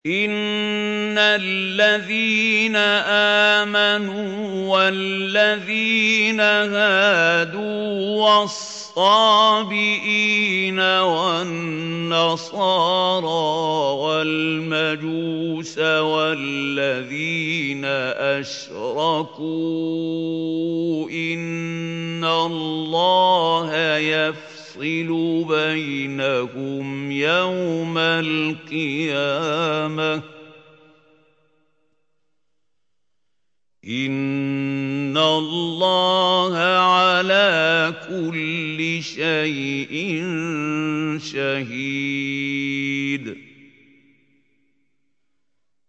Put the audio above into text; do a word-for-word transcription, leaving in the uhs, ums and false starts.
إِنَّ الَّذِينَ آمَنُوا وَالَّذِينَ هَادُوا وَالصَّابِئِينَ وَالنَّصَارَىٰ وَالْمَجُوسَ وَالَّذِينَ أَشْرَكُوا إِنَّ اللَّهَ يَفْصِلُ بَيْنَهُمْ يَوْمَ الْقِيَامَةِ ۚ إِنَّ اللَّهَ عَلَىٰ كُلِّ شَيْءٍ شَهِيدٌ